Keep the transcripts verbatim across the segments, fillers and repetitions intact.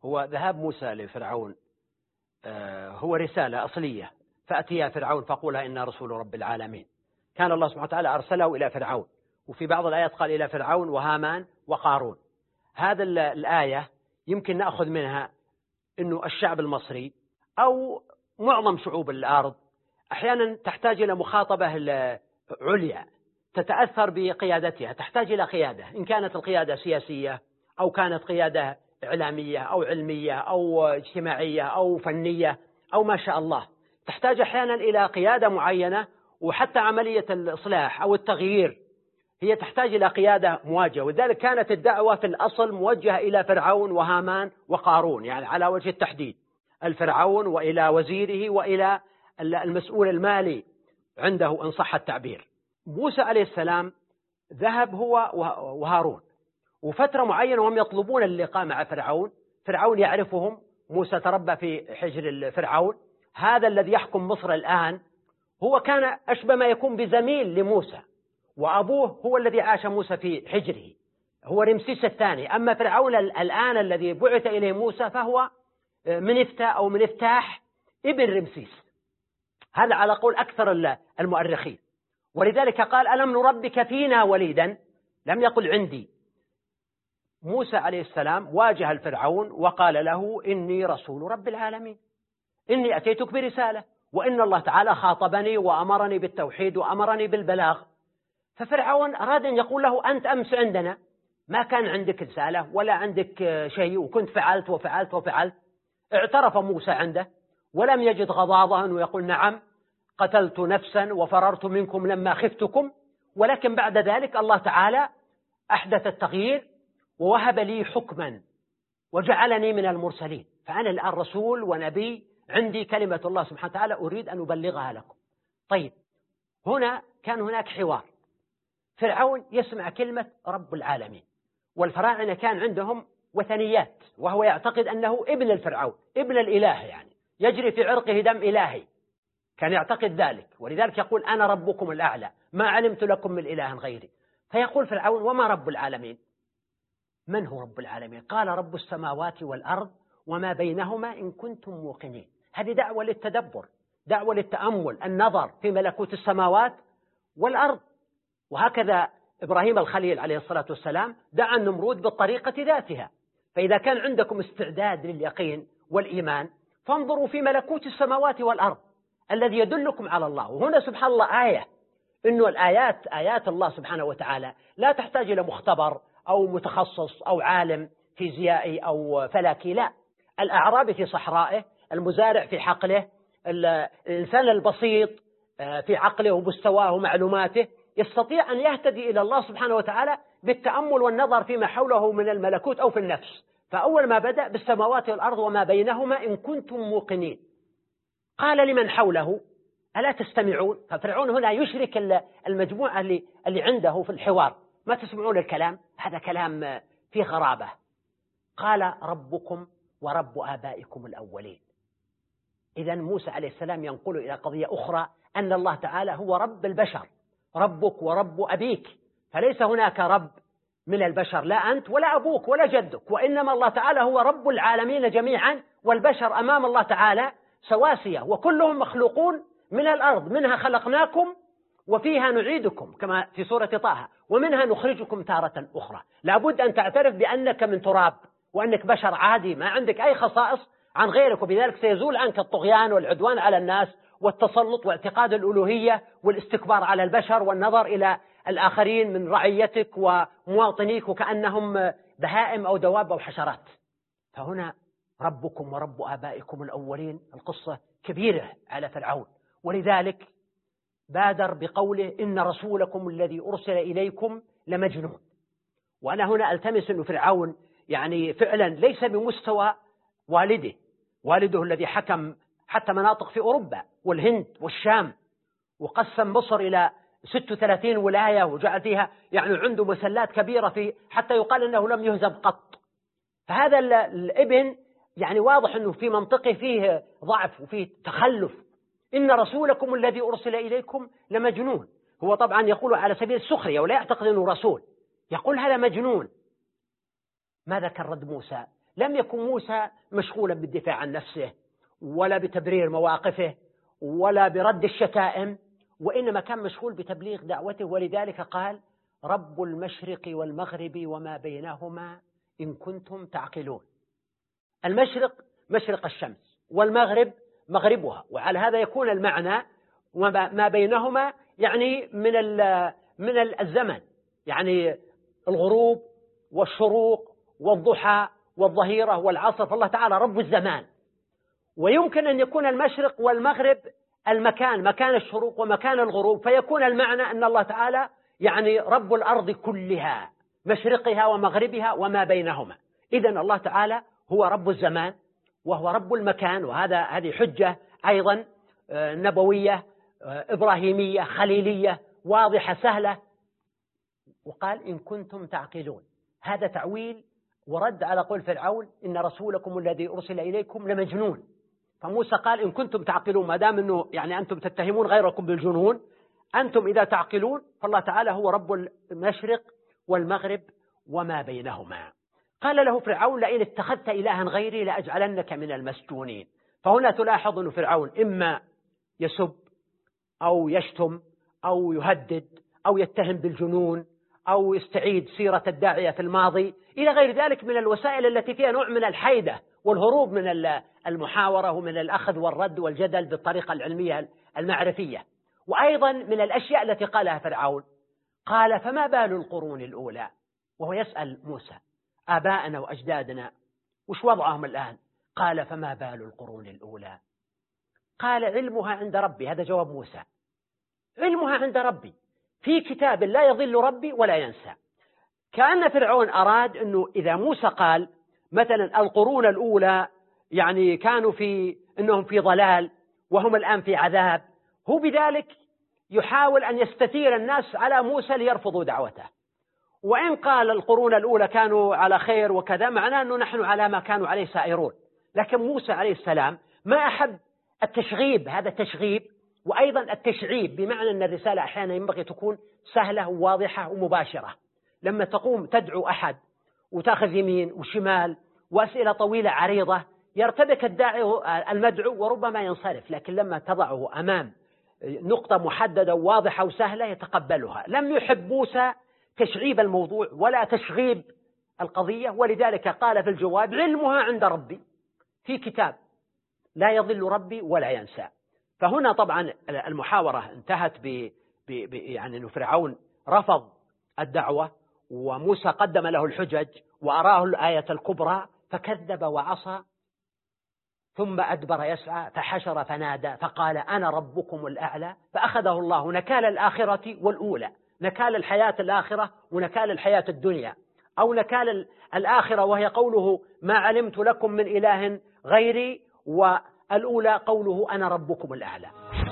هو ذهاب موسى لفرعون هو رسالة أصلية، فأتي يا فرعون فقولها إن رسول رب العالمين. كان الله سبحانه وتعالى أرسله إلى فرعون، وفي بعض الآيات قال إلى فرعون وهامان وقارون. هذا الآية يمكن نأخذ منها أنه الشعب المصري أو معظم شعوب الأرض أحيانا تحتاج إلى مخاطبة عليا تتأثر بقيادتها، تحتاج إلى قيادة، إن كانت القيادة سياسية أو كانت قيادة إعلامية أو علمية أو اجتماعية أو فنية أو ما شاء الله، تحتاج أحيانا إلى قيادة معينة. وحتى عملية الإصلاح أو التغيير هي تحتاج إلى قيادة مواجهة، ولذلك كانت الدعوة في الأصل موجهة إلى فرعون وهامان وقارون، يعني على وجه التحديد الفرعون وإلى وزيره وإلى المسؤول المالي عنده إن صح التعبير. موسى عليه السلام ذهب هو وهارون، وفترة معينة وهم يطلبون اللقاء مع فرعون. فرعون يعرفهم، موسى تربى في حجر فرعون، هذا الذي يحكم مصر الآن هو كان أشبه ما يكون بزميل لموسى، وأبوه هو الذي عاش موسى في حجره، هو رمسيس الثاني. أما فرعون الآن الذي بعث إليه موسى فهو منفتى أو منفتاح ابن رمسيس، هذا على قول أكثر المؤرخين. ولذلك قال ألم نربك فينا وليدا، لم يقل عندي. موسى عليه السلام واجه الفرعون وقال له إني رسول رب العالمين، إني أتيتك برسالة، وإن الله تعالى خاطبني وأمرني بالتوحيد وأمرني بالبلاغ. ففرعون أراد أن يقول له أنت أمس عندنا ما كان عندك رسالة ولا عندك شيء، وكنت فعلت وفعلت وفعلت. اعترف موسى عنده ولم يجد غضاضة أنه يقول نعم قتلت نفسا وفررت منكم لما خفتكم، ولكن بعد ذلك الله تعالى أحدث التغيير ووهب لي حكما وجعلني من المرسلين، فأنا الآن رسول ونبي، عندي كلمة الله سبحانه وتعالى أريد أن أبلغها لكم. طيب، هنا كان هناك حوار، فرعون يسمع كلمة رب العالمين، والفراعنة كان عندهم وثنيات، وهو يعتقد أنه ابن الفرعون، ابن الإله، يعني يجري في عرقه دم إلهي، كان يعتقد ذلك. ولذلك يقول أنا ربكم الأعلى ما علمت لكم من إله غيري. فيقول فرعون وما رب العالمين؟ من هو رب العالمين؟ قال رب السماوات والأرض وما بينهما إن كنتم موقنين. هذه دعوة للتدبر، دعوة للتأمل، النظر في ملكوت السماوات والأرض. وهكذا إبراهيم الخليل عليه الصلاة والسلام دعا النمرود بالطريقة ذاتها. فإذا كان عندكم استعداد لليقين والإيمان فانظروا في ملكوت السماوات والأرض الذي يدلكم على الله. وهنا سبحان الله آية، إنه الآيات آيات الله سبحانه وتعالى لا تحتاج إلى مختبر أو متخصص أو عالم فيزيائي أو فلكي، لا، الأعرابي في صحرائه، المزارع في حقله، الإنسان البسيط في عقله ومستواه ومعلوماته يستطيع أن يهتدي إلى الله سبحانه وتعالى بالتأمل والنظر فيما حوله من الملكوت أو في النفس. فأول ما بدأ بالسماوات والأرض وما بينهما إن كنتم موقنين. قال لمن حوله ألا تستمعون؟ ففرعون هنا يشرك المجموعة اللي, اللي عنده في الحوار، ما تسمعون الكلام؟ هذا كلام فيه غرابة. قال ربكم ورب آبائكم الأولين. إذن موسى عليه السلام ينقل إلى قضية أخرى، أن الله تعالى هو رب البشر، ربك ورب أبيك، فليس هناك رب من البشر، لا أنت ولا أبوك ولا جدك، وإنما الله تعالى هو رب العالمين جميعا، والبشر أمام الله تعالى سواسية، وكلهم مخلوقون من الأرض، منها خلقناكم وفيها نعيدكم كما في سورة طه، ومنها نخرجكم تارة أخرى. لابد أن تعترف بأنك من تراب، وأنك بشر عادي ما عندك أي خصائص عن غيرك، وبذلك سيزول عنك الطغيان والعدوان على الناس والتسلط واعتقاد الألوهية والاستكبار على البشر والنظر إلى الآخرين من رعيتك ومواطنيك وكأنهم بهائم أو دواب أو حشرات. فهنا ربكم ورب آبائكم الأولين، القصة كبيرة على فرعون، ولذلك بادر بقوله إن رسولكم الذي أرسل إليكم لمجنون. وأنا هنا ألتمس أن فرعون يعني فعلا ليس بمستوى والده، والده الذي حكم حتى مناطق في أوروبا والهند والشام، وقسم مصر إلى ستة وثلاثين ولاية وجعل فيها يعني عنده مسلات كبيرة في حتى يقال أنه لم يهزم قط. فهذا الابن يعني واضح أنه في منطقه فيه ضعف وفيه تخلف. إن رسولكم الذي أرسل إليكم لمجنون. هو طبعا يقول على سبيل السخرية ولا يعتقد أنه رسول، يقول هذا مجنون. ماذا كان رد موسى لم يكن موسى مشغولا بالدفاع عن نفسه ولا بتبرير مواقفه ولا برد الشتائم، وإنما كان مشغول بتبليغ دعوته. ولذلك قال رب المشرق والمغرب وما بينهما إن كنتم تعقلون. المشرق مشرق الشمس والمغرب مغربها، وعلى هذا يكون المعنى وما بينهما يعني من من الزمن، يعني الغروب والشروق والضحى والظهيرة والعصر، فالله تعالى رب الزمان. ويمكن أن يكون المشرق والمغرب المكان، مكان الشروق ومكان الغروب، فيكون المعنى أن الله تعالى يعني رب الأرض كلها، مشرقها ومغربها وما بينهما. إذن الله تعالى هو رب الزمان وهو رب المكان، وهذا هذه حجة أيضا نبوية إبراهيمية خليلية واضحة سهلة. وقال إن كنتم تعقلون، هذا تعويل ورد على قول فرعون إن رسولكم الذي أرسل إليكم لمجنون. فموسى قال إن كنتم تعقلون، ما دام أنه يعني أنتم تتهمون غيركم بالجنون، أنتم إذا تعقلون فالله تعالى هو رب المشرق والمغرب وما بينهما. قال له فرعون لئن اتخذت إلها غيري لأجعلنك من المسجونين. فهنا تلاحظ أن فرعون إما يسب أو يشتم أو يهدد أو يتهم بالجنون أو يستعيد سيرة الداعية في الماضي إلى غير ذلك من الوسائل التي فيها نوع من الحيدة والهروب من المحاورة ومن الأخذ والرد والجدل بالطريقة العلمية المعرفية. وأيضا من الأشياء التي قالها فرعون قال فما بال القرون الأولى، وهو يسأل موسى آباءنا وأجدادنا وش وضعهم الآن؟ قال فما بال القرون الأولى؟ قال علمها عند ربي. هذا جواب موسى، علمها عند ربي في كتاب لا يضل ربي ولا ينسى. كأن فرعون أراد أنه إذا موسى قال مثلا القرون الأولى يعني كانوا في أنهم في ضلال وهم الآن في عذاب، هو بذلك يحاول أن يستثير الناس على موسى ليرفضوا دعوته. وإن قال القرون الأولى كانوا على خير وكذا، معناه أنه نحن على ما كانوا عليه سائرون. لكن موسى عليه السلام ما أحب التشغيب، هذا تشغيب، وأيضا التشعيب، بمعنى أن الرسالة أحيانا ينبغي تكون سهلة وواضحة ومباشرة. لما تقوم تدعو أحد وتأخذ يمين وشمال وأسئلة طويلة عريضة يرتبك الداعي المدعو وربما ينصرف، لكن لما تضعه أمام نقطة محددة وواضحة وسهلة يتقبلها. لم يحب موسى تشعيب الموضوع ولا تشغيب القضية، ولذلك قال في الجواب علمها عند ربي في كتاب لا يضل ربي ولا ينسى. فهنا طبعا المحاورة انتهت ب يعني أن فرعون رفض الدعوة وموسى قدم له الحجج وأراه الآية الكبرى فكذب وعصى ثم أدبر يسعى فحشر فنادى فقال أنا ربكم الأعلى، فأخذه الله نكال الآخرة والأولى، نكال الحياة الآخرة ونكال الحياة الدنيا، أو نكال الآخرة وهي قوله ما علمت لكم من إله غيري، والأولى قوله أنا ربكم الأعلى.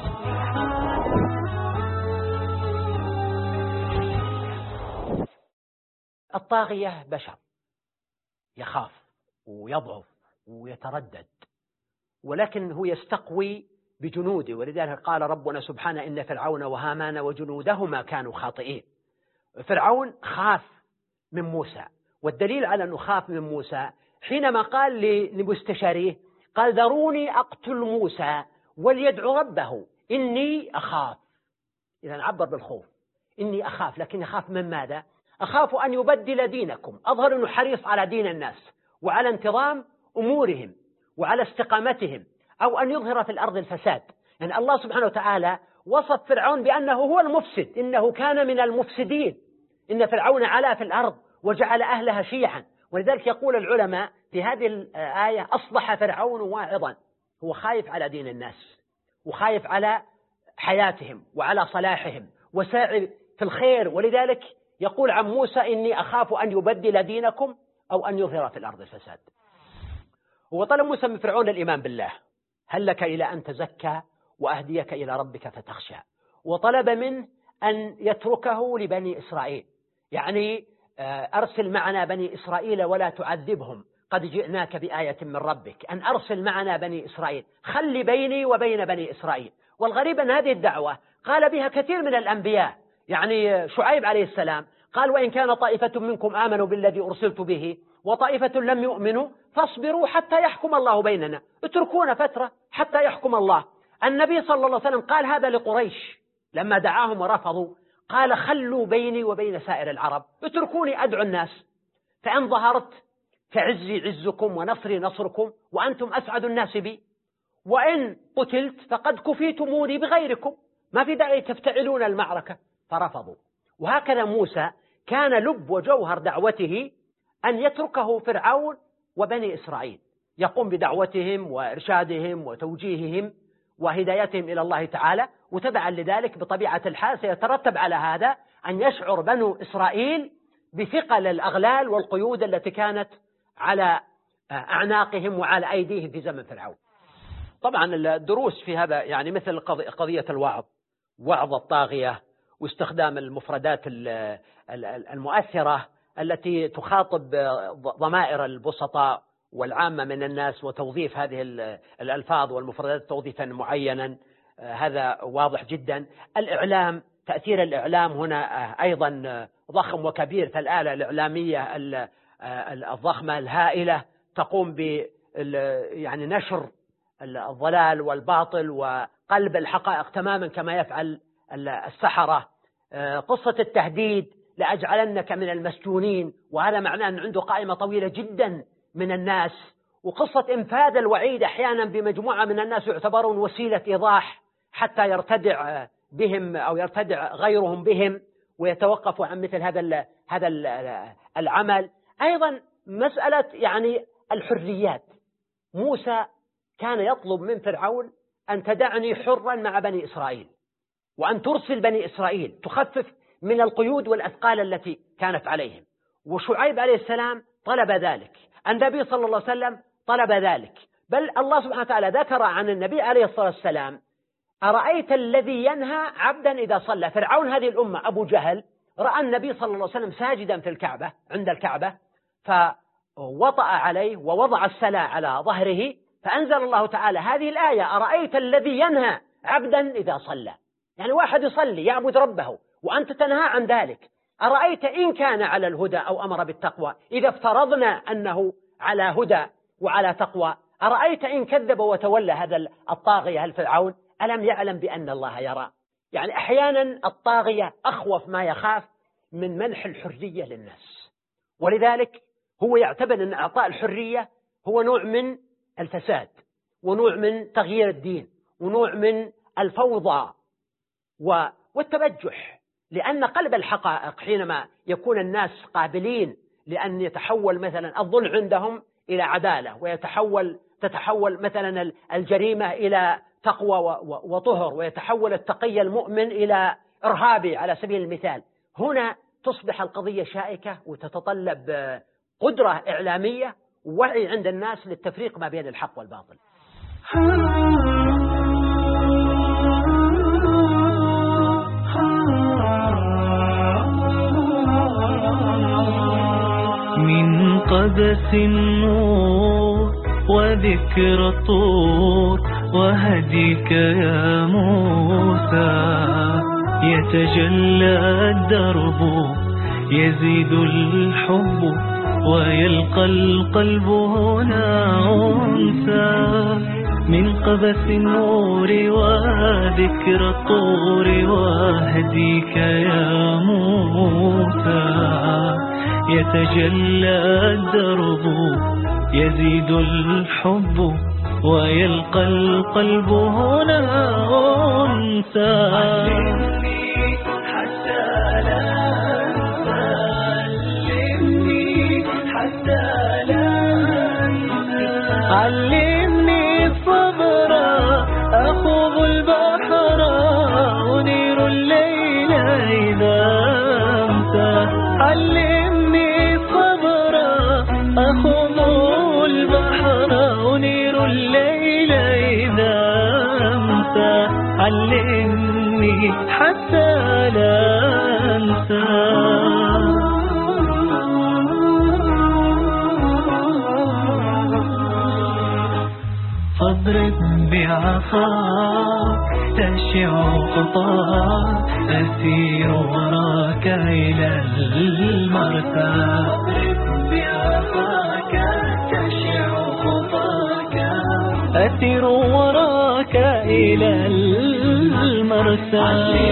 الطاغية بشر يخاف ويضعف ويتردد، ولكن هو يستقوي بجنوده، ولذلك قال ربنا سبحانه إن فرعون وهامان وجنودهما كانوا خاطئين. فرعون خاف من موسى، والدليل على أنه خاف من موسى حينما قال لمستشاريه قال ذروني أقتل موسى وليدعو ربه إني أخاف. إذا عبر بالخوف، إني أخاف، لكن أخاف من ماذا؟ أخاف أن يبدل دينكم. أظهر أنه حريص على دين الناس وعلى انتظام أمورهم وعلى استقامتهم، أو أن يظهر في الأرض الفساد. يعني الله سبحانه وتعالى وصف فرعون بأنه هو المفسد، إنه كان من المفسدين، إن فرعون علا في الأرض وجعل أهلها شيعا. ولذلك يقول العلماء في هذه الآية أصبح فرعون واعظا، هو خايف على دين الناس وخايف على حياتهم وعلى صلاحهم وساعي في الخير، ولذلك يقول عن موسى إني أخاف أن يبدل دينكم أو أن يظهر في الأرض الفساد. وطلب موسى من فرعون الإيمان بالله، هل لك إلى أن تزكى وأهديك إلى ربك فتخشى، وطلب منه أن يتركه لبني إسرائيل، يعني أرسل معنا بني إسرائيل ولا تعذبهم قد جئناك بآية من ربك، أن أرسل معنا بني إسرائيل، خلي بيني وبين بني إسرائيل. والغريب أن هذه الدعوة قال بها كثير من الأنبياء، يعني شعيب عليه السلام قال وإن كان طائفة منكم آمنوا بالذي أرسلت به وطائفة لم يؤمنوا فاصبروا حتى يحكم الله بيننا، اتركونا فترة حتى يحكم الله. النبي صلى الله عليه وسلم قال هذا لقريش لما دعاهم ورفضوا، قال خلوا بيني وبين سائر العرب، اتركوني أدعو الناس، فإن ظهرت فعزي عزكم ونصري نصركم وأنتم أسعد الناس بي، وإن قتلت فقد كفيتموني بغيركم، ما في داعي تفتعلون المعركة. فرفضوا. وهكذا موسى كان لب وجوهر دعوته أن يتركه فرعون وبني إسرائيل، يقوم بدعوتهم وإرشادهم وتوجيههم وهدايتهم إلى الله تعالى، وتبعا لذلك بطبيعة الحال سيترتب على هذا أن يشعر بنو إسرائيل بثقل الأغلال والقيود التي كانت على أعناقهم وعلى أيديهم في زمن فرعون. طبعا الدروس في هذا يعني مثل قضية الوعظ، وعظ الطاغية، واستخدام المفردات المؤثرة التي تخاطب ضمائر البسطاء والعامة من الناس، وتوظيف هذه الألفاظ والمفردات توظيفا معينا، هذا واضح جدا. الإعلام، تأثير الإعلام هنا أيضا ضخم وكبير، فالآلة الإعلامية الضخمة الهائلة تقوم ب يعني نشر الضلال والباطل وقلب الحقائق تماما كما يفعل السحرة. قصة التهديد لأجعلنك من المسجونين، وهذا معناه أن عنده قائمة طويلة جدا من الناس. وقصة إنفاذ الوعيد أحيانا بمجموعة من الناس يعتبرون وسيلة إيضاح حتى يرتدع بهم أو يرتدع غيرهم بهم ويتوقفوا عن مثل هذا هذا العمل. أيضا مسألة يعني الحريات، موسى كان يطلب من فرعون أن تدعني حرا مع بني إسرائيل، وأن ترسل بني إسرائيل تخفف من القيود والأثقال التي كانت عليهم. وشعيب عليه السلام طلب ذلك، النبي صلى الله عليه وسلم طلب ذلك، بل الله سبحانه وتعالى ذكر عن النبي عليه الصلاة والسلام أرأيت الذي ينهى عبدا إذا صلى. فرعون هذه الأمة أبو جهل رأى النبي صلى الله عليه وسلم ساجدا في الكعبة عند الكعبة، فوطأ عليه ووضع السلا على ظهره، فأنزل الله تعالى هذه الآية أرأيت الذي ينهى عبدا إذا صلى. يعني واحد يصلي يعبد ربه وأنت تنهى عن ذلك. أرأيت إن كان على الهدى أو أمر بالتقوى، إذا افترضنا أنه على هدى وعلى تقوى، أرأيت إن كذب وتولى هذا الطاغية الفرعون، ألم يعلم بأن الله يرى؟ يعني أحيانا الطاغية أخوف ما يخاف من منح الحرية للناس، ولذلك هو يعتبر أن إعطاء الحرية هو نوع من الفساد ونوع من تغيير الدين ونوع من الفوضى والتبجح، لأن قلب الحقائق حينما يكون الناس قابلين لأن يتحول مثلا الظلم عندهم إلى عدالة، ويتحول تتحول مثلا الجريمة إلى تقوى وطهر، ويتحول التقي المؤمن إلى إرهابي على سبيل المثال، هنا تصبح القضية شائكة وتتطلب قدرة إعلامية ووعي عند الناس للتفريق ما بين الحق والباطل. من قبس النور وذكر الطور وهديك يا موسى، يتجلى الدرب يزيد الحب ويلقى القلب هنا أنسى. من قبس النور وذكر الطور وهديك يا موسى، يتجلى الدرب يزيد الحب ويلقى القلب هنا أنسى. علمني حتى لا أنسى، علمني حتى لا أنسى، علمني الصبر أخوض البحر أنير الليل إذا أمسى، علمني الصبر أخوض البحر أنير الليل إذا أمسى، علمني حتى لا أنسى. فاضرب بعصاك تشع خطاك أسير وراك وراك إلى المرسى بعصاك تشع خطاك أسير وراك إلى المرسى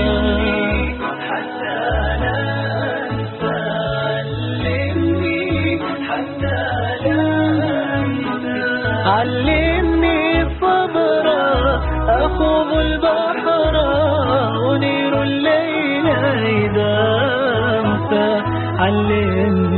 حتى لا أنسى علمني حتى لا أنسى علمني صبرا أخوض البحر أنير الليل إذا أمسى علمني